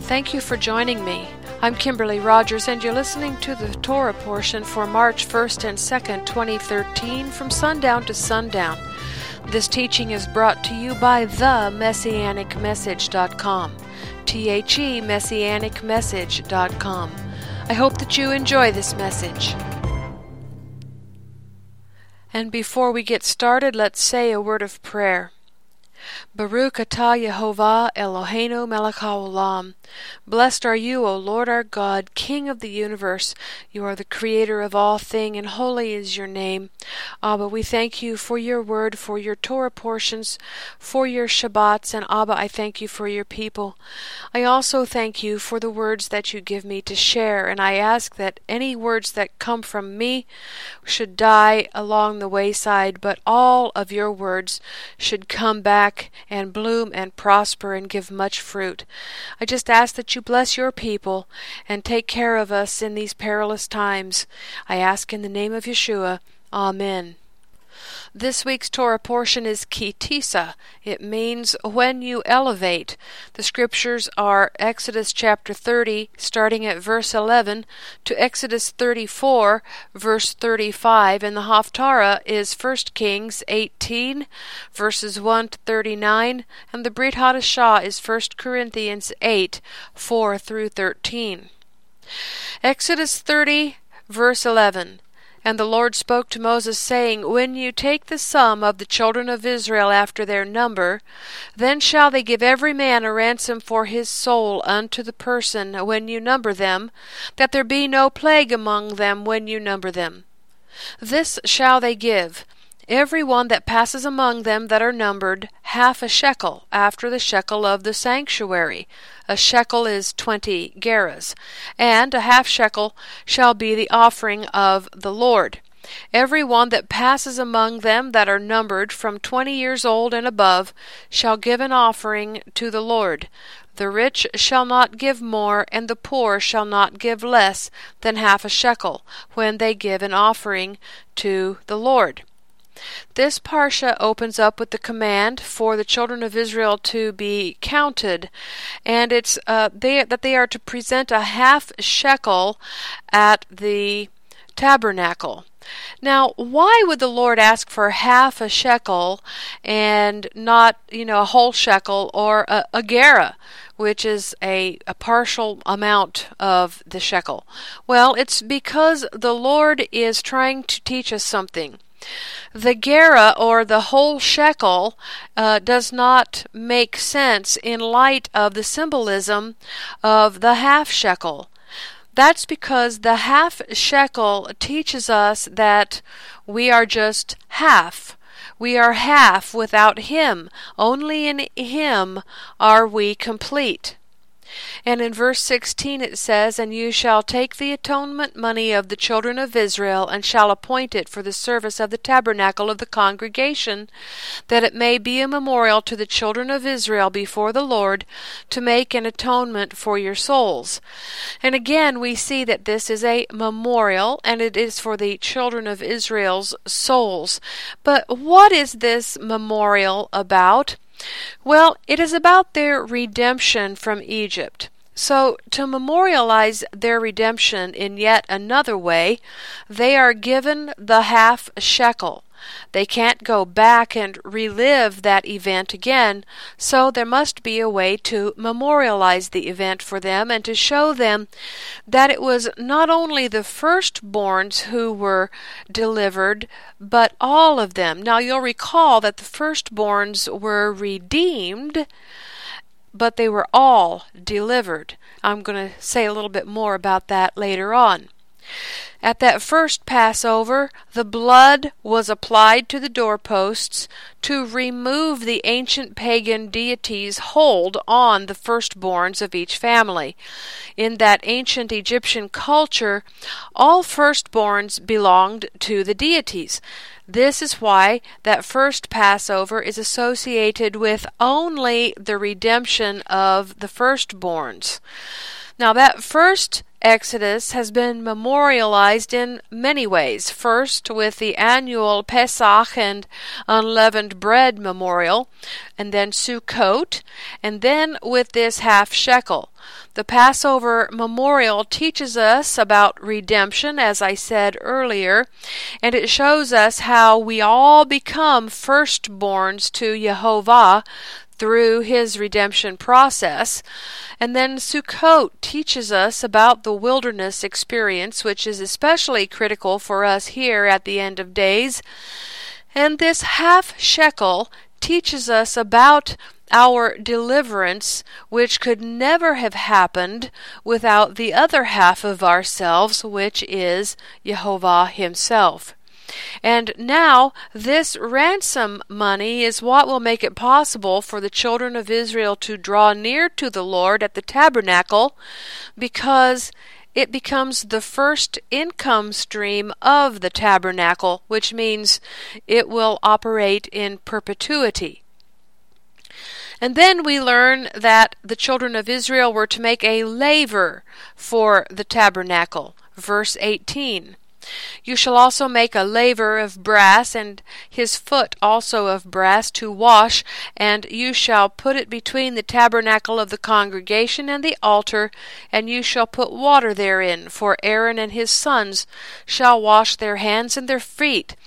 Thank you for joining me. I'm Kimberly Rogers, and you're listening to the Torah portion for March 1st and 2nd, 2013, from sundown to sundown. This teaching is brought to you by themessianicmessage.com. THE Messianicmessage.com. I hope that you enjoy this message. And before we get started, let's say a word of prayer. Baruch atah Yehovah Eloheinu melech haolam. Blessed are you, O Lord our God, King of the universe. You are the creator of all things, and holy is your name. Abba, we thank you for your word, for your Torah portions, for your Shabbats, and Abba, I thank you for your people. I also thank you for the words that you give me to share, and I ask that any words that come from me should die along the wayside, but all of your words should come back and bloom and prosper and give much fruit. I just ask that you bless your people and take care of us in these perilous times. I ask in the name of Yeshua. Amen. This week's Torah portion is Kitisa. It means when you elevate. The scriptures are Exodus chapter 30, starting at verse 11, to Exodus 34, verse 35, and the Haftarah is 1 Kings 18, verses 1 to 39, and the Brit Hadashah is 1 Corinthians 8, 4 through 13. Exodus 30, verse 11. And the Lord spoke to Moses, saying, When you take the sum of the children of Israel after their number, then shall they give every man a ransom for his soul unto the person when you number them, that there be no plague among them when you number them. This shall they give, every one that passes among them that are numbered, half a shekel, after the shekel of the sanctuary. A shekel is 20 gerahs, and a half shekel shall be the offering of the Lord. Every one that passes among them that are numbered from 20 years old and above shall give an offering to the Lord. The rich shall not give more, and the poor shall not give less than half a shekel, when they give an offering to the Lord. This parsha opens up with the command for the children of Israel to be counted, and it's that they are to present a half shekel at the tabernacle. Now, why would the Lord ask for half a shekel and not, a whole shekel or a gerah, which is a partial amount of the shekel? Well, it's because the Lord is trying to teach us something. The gerah, or the whole shekel, does not make sense in light of the symbolism of the half shekel. That's because the half shekel teaches us that we are just half. We are half without Him. Only in Him are we complete. And in verse 16 it says, And you shall take the atonement money of the children of Israel, and shall appoint it for the service of the tabernacle of the congregation, that it may be a memorial to the children of Israel before the Lord, to make an atonement for your souls. And again we see that this is a memorial, and it is for the children of Israel's souls. But what is this memorial about? Well, it is about their redemption from Egypt. So, to memorialize their redemption in yet another way, they are given the half shekel. They can't go back and relive that event again, so there must be a way to memorialize the event for them and to show them that it was not only the firstborns who were delivered, but all of them. Now, you'll recall that the firstborns were redeemed, but they were all delivered. I'm going to say a little bit more about that later on. At that first Passover, the blood was applied to the doorposts to remove the ancient pagan deities' hold on the firstborns of each family. In that ancient Egyptian culture, all firstborns belonged to the deities. This is why that first Passover is associated with only the redemption of the firstborns. Now, that first Exodus has been memorialized in many ways. First, with the annual Pesach and unleavened bread memorial, and then Sukkot, and then with this half shekel. The Passover memorial teaches us about redemption, as I said earlier, and it shows us how we all become firstborns to Jehovah through his redemption process. And then Sukkot teaches us about the wilderness experience, which is especially critical for us here at the end of days. And this half shekel teaches us about our deliverance, which could never have happened without the other half of ourselves, which is Jehovah himself. And now this ransom money is what will make it possible for the children of Israel to draw near to the Lord at the tabernacle, because it becomes the first income stream of the tabernacle, which means it will operate in perpetuity. And then we learn that the children of Israel were to make a laver for the tabernacle. Verse 18. You shall also make a laver of brass, and his foot also of brass to wash, and you shall put it between the tabernacle of the congregation and the altar, and you shall put water therein, for Aaron and his sons shall wash their hands and their feet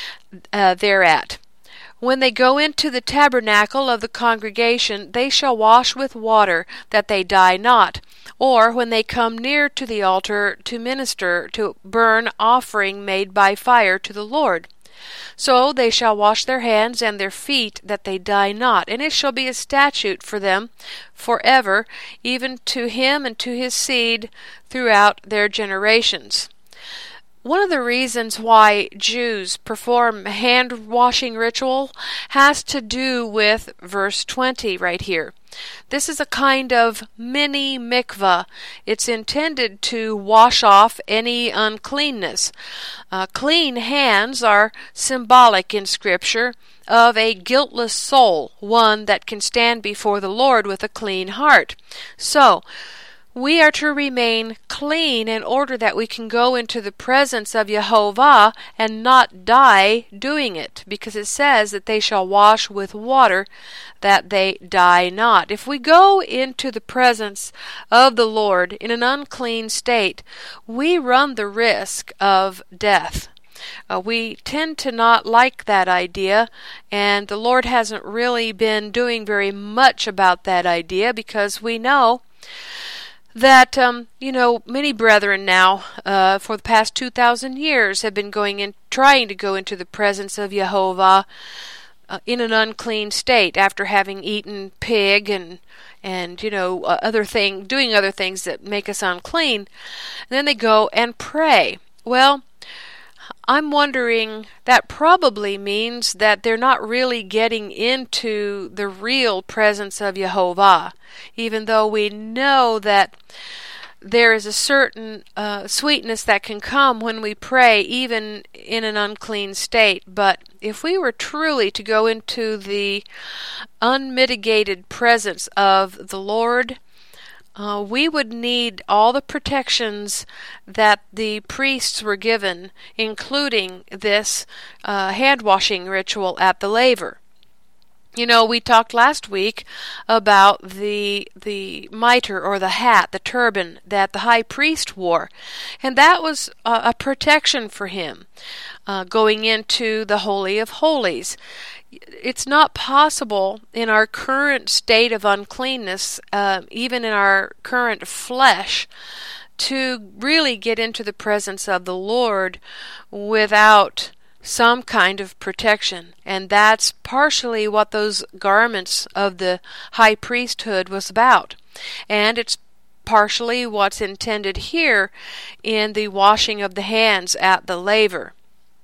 thereat. When they go into the tabernacle of the congregation, they shall wash with water, that they die not. Or when they come near to the altar to minister, to burn offering made by fire to the Lord. So they shall wash their hands and their feet, that they die not. And it shall be a statute for them forever, even to him and to his seed throughout their generations. One of the reasons why Jews perform hand-washing ritual has to do with verse 20 right here. This is a kind of mini mikvah. It's intended to wash off any uncleanness. Clean hands are symbolic in Scripture of a guiltless soul, one that can stand before the Lord with a clean heart. So, we are to remain clean in order that we can go into the presence of Jehovah and not die doing it, because it says that they shall wash with water, that they die not. If we go into the presence of the Lord in an unclean state, we run the risk of death. We tend to not like that idea, and the Lord hasn't really been doing very much about that idea, because we know that, many brethren now, for the past 2,000 years, have been trying to go into the presence of Jehovah in an unclean state after having eaten pig and doing other things that make us unclean. And then they go and pray. Well, I'm wondering, that probably means that they're not really getting into the real presence of Jehovah, even though we know that there is a certain sweetness that can come when we pray, even in an unclean state. But if we were truly to go into the unmitigated presence of the Lord, we would need all the protections that the priests were given, including this hand-washing ritual at the laver. We talked last week about the mitre, or the hat, the turban that the high priest wore, and that was a protection for him going into the Holy of Holies. It's not possible in our current state of uncleanness, even in our current flesh, to really get into the presence of the Lord without some kind of protection. And that's partially what those garments of the high priesthood was about. And it's partially what's intended here in the washing of the hands at the laver.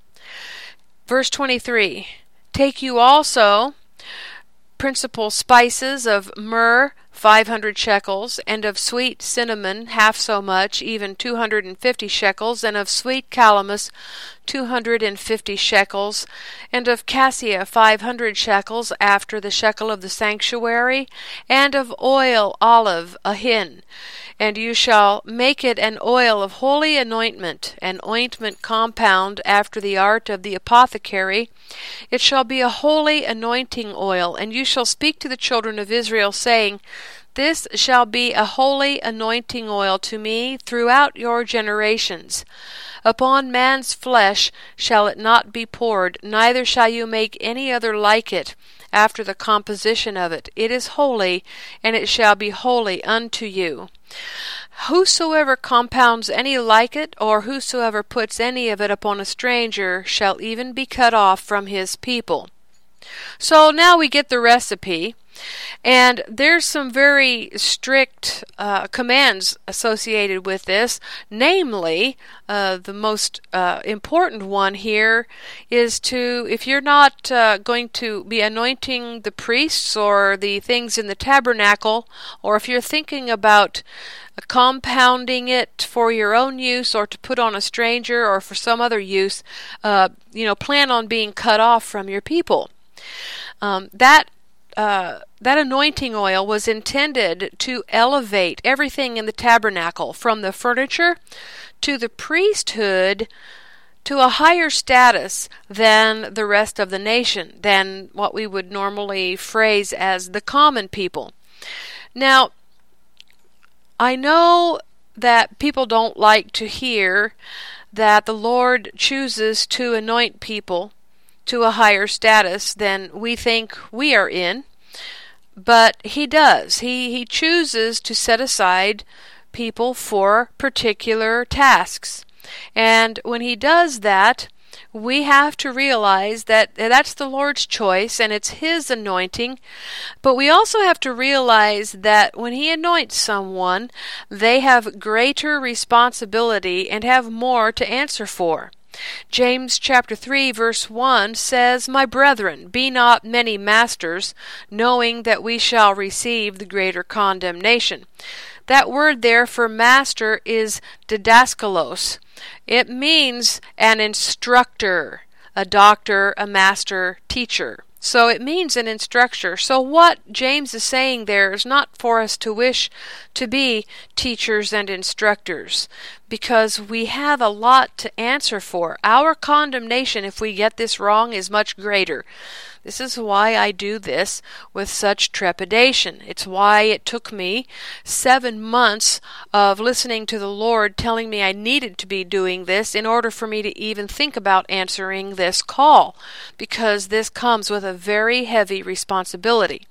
Verse 23, take you also principal spices of myrrh, 500 shekels, and of sweet cinnamon, half so much, even 250 shekels, and of sweet calamus, 250 shekels, and of cassia, 500 shekels, after the shekel of the sanctuary, and of oil olive, a hin. And you shall make it an oil of holy anointment, an ointment compound after the art of the apothecary. It shall be a holy anointing oil, and you shall speak to the children of Israel, saying, This shall be a holy anointing oil to me throughout your generations. Upon man's flesh shall it not be poured, neither shall you make any other like it, after the composition of it. It is holy, and it shall be holy unto you. Whosoever compounds any like it, or whosoever puts any of it upon a stranger, shall even be cut off from his people. So now we get the recipe, and there's some very strict commands associated with this. Namely, the most important one here is to, if you're not going to be anointing the priests or the things in the tabernacle, or if you're thinking about compounding it for your own use or to put on a stranger or for some other use, plan on being cut off from your people. That anointing oil was intended to elevate everything in the tabernacle, from the furniture to the priesthood, to a higher status than the rest of the nation, than what we would normally phrase as the common people. Now, I know that people don't like to hear that the Lord chooses to anoint people to a higher status than we think we are in, but He does. He chooses to set aside people for particular tasks. And when He does that, we have to realize that that's the Lord's choice and it's His anointing. But we also have to realize that when He anoints someone, they have greater responsibility and have more to answer for. James chapter 3 verse 1 says, My brethren, be not many masters, knowing that we shall receive the greater condemnation. That word there for master is didaskalos. It means an instructor, a doctor, a master, teacher. So it means an instructor. So what James is saying there is not for us to wish to be teachers and instructors, because we have a lot to answer for. Our condemnation, if we get this wrong, is much greater. This is why I do this with such trepidation. It's why it took me 7 months of listening to the Lord telling me I needed to be doing this in order for me to even think about answering this call, because this comes with a very heavy responsibility.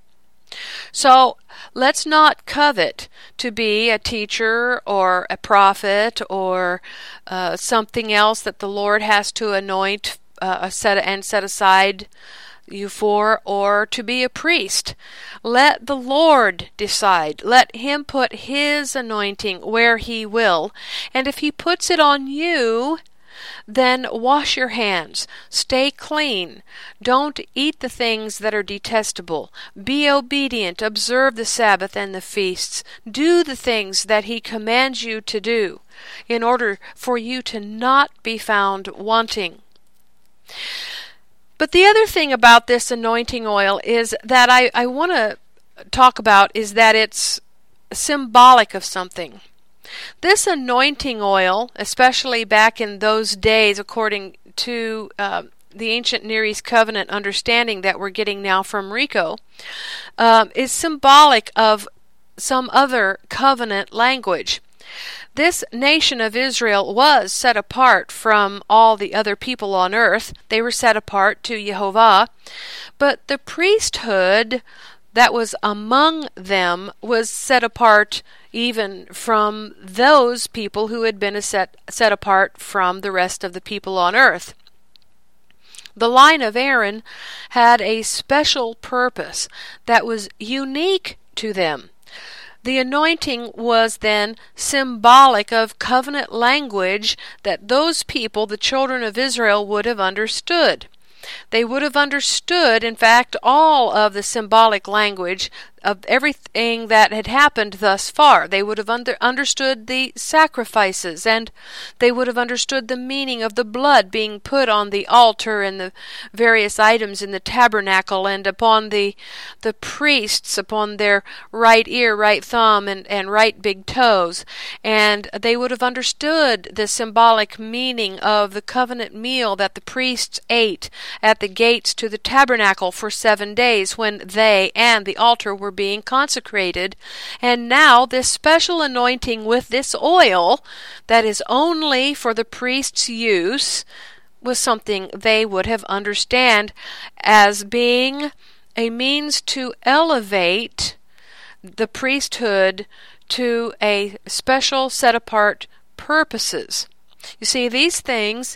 So let's not covet to be a teacher or a prophet or something else that the Lord has to anoint set aside you for, or to be a priest. Let the Lord decide. Let Him put His anointing where He will, and if He puts it on you, then wash your hands. Stay clean. Don't eat the things that are detestable. Be obedient. Observe the Sabbath and the feasts. Do the things that He commands you to do, in order for you to not be found wanting. But the other thing about this anointing oil is that I want to talk about is that it's symbolic of something. This anointing oil, especially back in those days, according to the ancient Near East covenant understanding that we're getting now from Rico, is symbolic of some other covenant language. This nation of Israel was set apart from all the other people on earth. They were set apart to Jehovah. But the priesthood that was among them was set apart even from those people who had been set apart from the rest of the people on earth. The line of Aaron had a special purpose that was unique to them. The anointing was then symbolic of covenant language that those people, the children of Israel, would have understood. They would have understood, in fact, all of the symbolic language of everything that had happened thus far. They would have understood the sacrifices, and they would have understood the meaning of the blood being put on the altar and the various items in the tabernacle and upon the priests, upon their right ear, right thumb, and right big toes. And they would have understood the symbolic meaning of the covenant meal that the priests ate at the gates to the tabernacle for 7 days when they and the altar were being consecrated. And now this special anointing with this oil that is only for the priest's use was something they would have understand as being a means to elevate the priesthood to a special set-apart purposes. You see, these things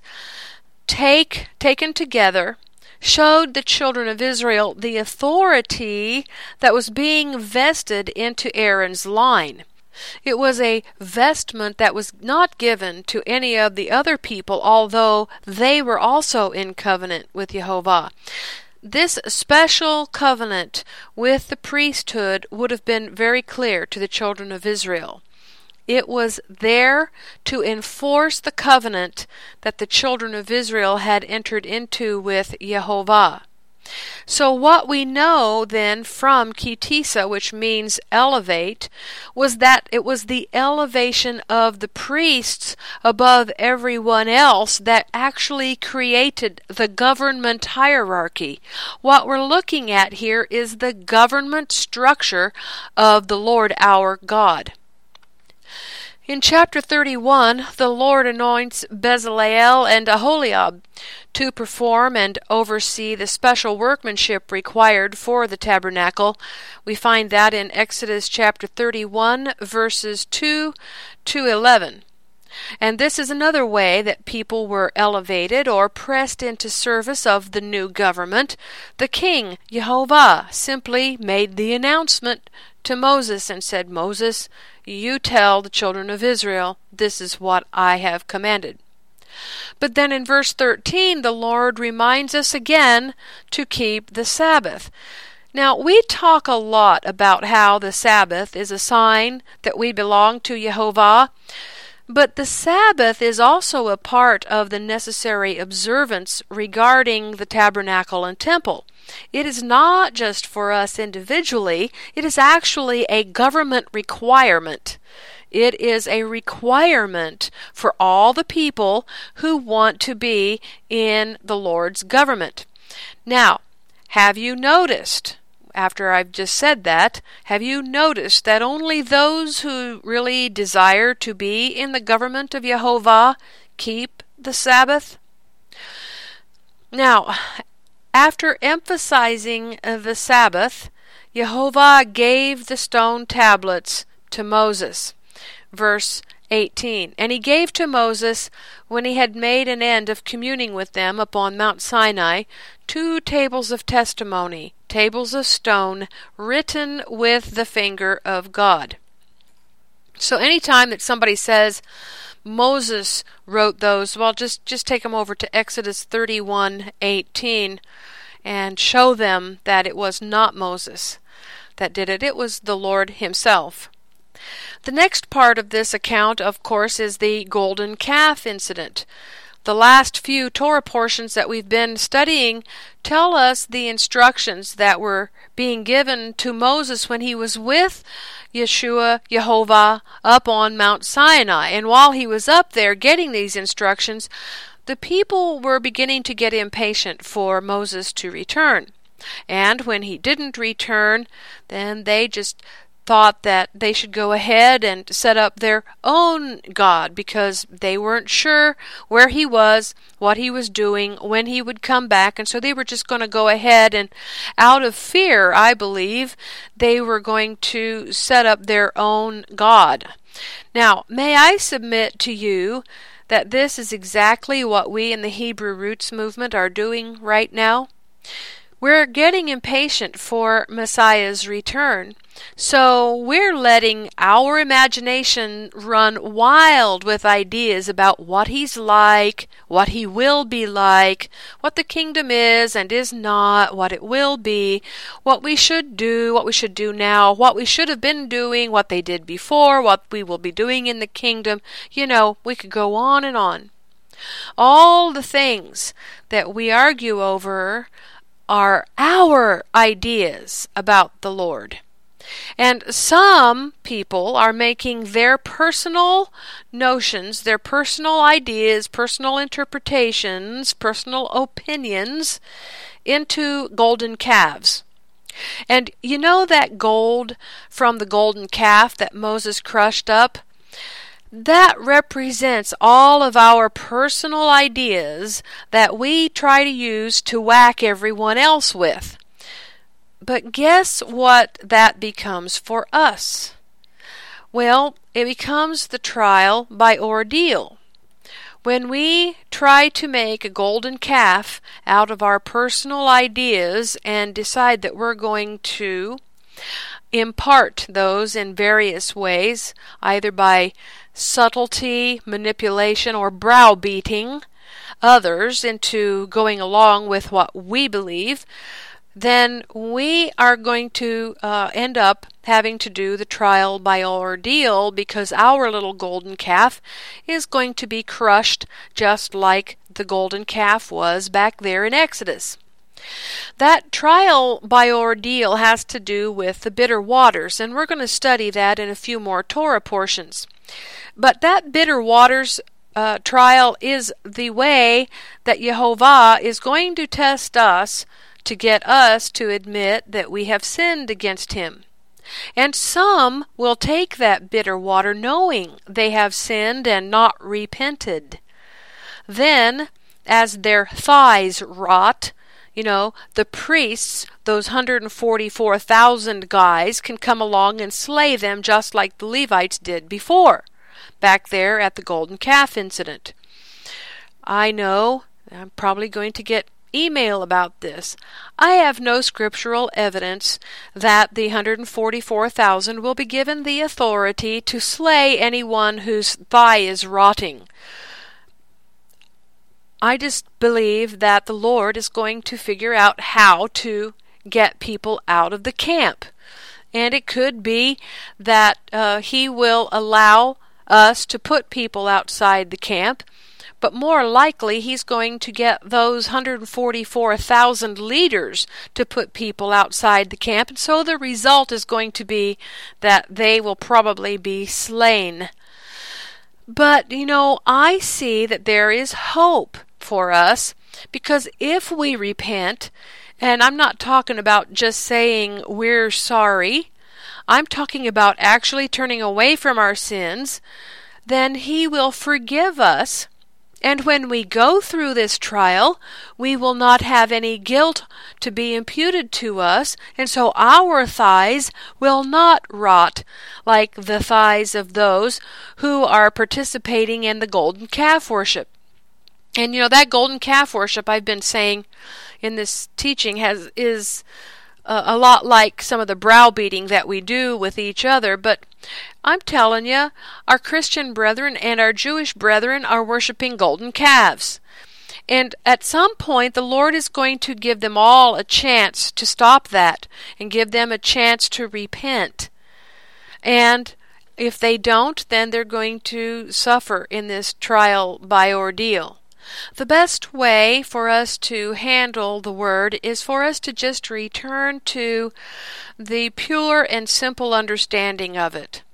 taken together showed the children of Israel the authority that was being vested into Aaron's line. It was a vestment that was not given to any of the other people, although they were also in covenant with Jehovah. This special covenant with the priesthood would have been very clear to the children of Israel. It was there to enforce the covenant that the children of Israel had entered into with Jehovah. So what we know then from Kitisa, which means elevate, was that it was the elevation of the priests above everyone else that actually created the government hierarchy. What we're looking at here is the government structure of the Lord our God. In chapter 31, the Lord anoints Bezaleel and Aholiab to perform and oversee the special workmanship required for the tabernacle. We find that in Exodus chapter 31, verses 2 to 11. And this is another way that people were elevated or pressed into service of the new government. The king, Jehovah, simply made the announcement to Moses and said, "Moses, you tell the children of Israel, this is what I have commanded." But then in verse 13, the Lord reminds us again to keep the Sabbath. Now, we talk a lot about how the Sabbath is a sign that we belong to Jehovah, but the Sabbath is also a part of the necessary observance regarding the tabernacle and temple. It is not just for us individually, it is actually a government requirement. It is a requirement for all the people who want to be in the Lord's government. Now, have you noticed, after I've just said that, have you noticed that only those who really desire to be in the government of Jehovah keep the Sabbath? Now, after emphasizing the Sabbath, Jehovah gave the stone tablets to Moses. Verse 18, "And he gave to Moses, when he had made an end of communing with them upon Mount Sinai, 2 tables of testimony, tables of stone, written with the finger of God." So any time that somebody says Moses wrote those, well, just take them over to Exodus 31:18 and show them that it was not Moses that did it. It was the Lord himself. The next part of this account, of course, is the golden calf incident. The last few Torah portions that we've been studying tell us the instructions that were being given to Moses when he was with Jehovah, up on Mount Sinai. And while he was up there getting these instructions, the people were beginning to get impatient for Moses to return. And when he didn't return, then they just thought that they should go ahead and set up their own God because they weren't sure where he was, what he was doing, when he would come back, and so they were just going to go ahead and, out of fear, I believe, they were going to set up their own God. Now, may I submit to you that this is exactly what we in the Hebrew Roots movement are doing right now? We're getting impatient for Messiah's return. So we're letting our imagination run wild with ideas about what he's like, what he will be like, what the kingdom is and is not, what it will be, what we should do now, what we should have been doing, what they did before, what we will be doing in the kingdom. We could go on and on. All the things that we argue over are our ideas about the Lord. And some people are making their personal notions, their personal ideas, personal interpretations, personal opinions into golden calves. And you know that gold from the golden calf that Moses crushed up? That represents all of our personal ideas that we try to use to whack everyone else with. But guess what that becomes for us? Well, it becomes the trial by ordeal. When we try to make a golden calf out of our personal ideas and decide that we're going to impart those in various ways, either by subtlety, manipulation, or browbeating others into going along with what we believe, then we are going to end up having to do the trial by ordeal, because our little golden calf is going to be crushed just like the golden calf was back there in Exodus. That trial by ordeal has to do with the bitter waters, and we're going to study that in a few more Torah portions. But that bitter waters trial is the way that Yehovah is going to test us to get us to admit that we have sinned against him. And some will take that bitter water knowing they have sinned and not repented. Then, as their thighs rot, the priests, those 144,000 guys, can come along and slay them just like the Levites did before, back there at the golden calf incident. I know I'm probably going to get email about this. I have no scriptural evidence that the 144,000 will be given the authority to slay anyone whose thigh is rotting. I just believe that the Lord is going to figure out how to get people out of the camp. And it could be that he will allow us to put people outside the camp, but more likely he's going to get those 144,000 leaders to put people outside the camp, and so the result is going to be that they will probably be slain. But, I see that there is hope for us, because if we repent, and I'm not talking about just saying we're sorry, I'm talking about actually turning away from our sins, then he will forgive us. And when we go through this trial, we will not have any guilt to be imputed to us, and so our thighs will not rot like the thighs of those who are participating in the golden calf worship. And that golden calf worship, I've been saying in this teaching, is a lot like some of the browbeating that we do with each other, but I'm telling you, our Christian brethren and our Jewish brethren are worshiping golden calves. And at some point, the Lord is going to give them all a chance to stop that and give them a chance to repent. And if they don't, then they're going to suffer in this trial by ordeal. The best way for us to handle the Word is for us to just return to the pure and simple understanding of it.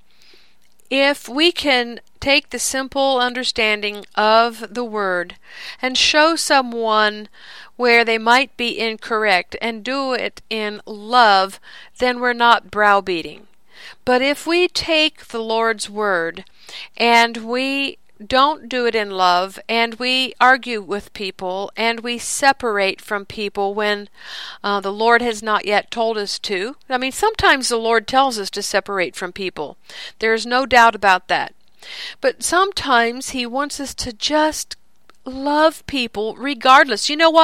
If we can take the simple understanding of the Word and show someone where they might be incorrect and do it in love, then we're not browbeating. But if we take the Lord's Word and we don't do it in love, and we argue with people, and we separate from people when the Lord has not yet told us to. I mean, sometimes the Lord tells us to separate from people. There's no doubt about that. But sometimes he wants us to just love people regardless. You know what?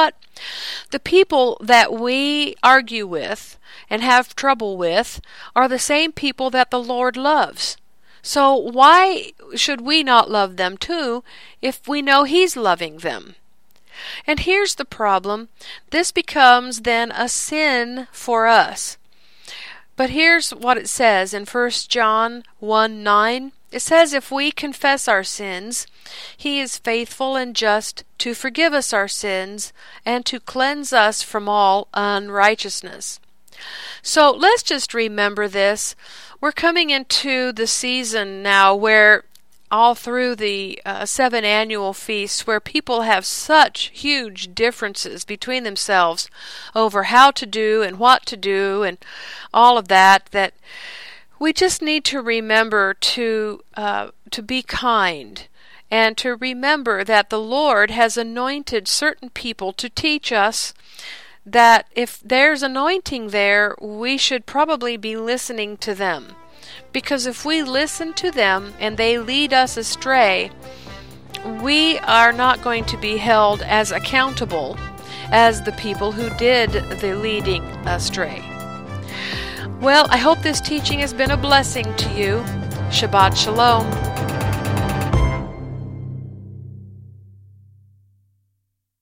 The people that we argue with and have trouble with are the same people that the Lord loves. So why should we not love them too if we know He's loving them? And here's the problem. This becomes then a sin for us. But here's what it says in 1 John 1:9. It says, if we confess our sins, He is faithful and just to forgive us our sins and to cleanse us from all unrighteousness. So let's just remember this. We're coming into the season now where all through the 7 annual feasts where people have such huge differences between themselves over how to do and what to do and all of that we just need to remember to be kind and to remember that the Lord has anointed certain people to teach us that if there's anointing there, we should probably be listening to them. Because if we listen to them and they lead us astray, we are not going to be held as accountable as the people who did the leading astray. Well, I hope this teaching has been a blessing to you. Shabbat Shalom.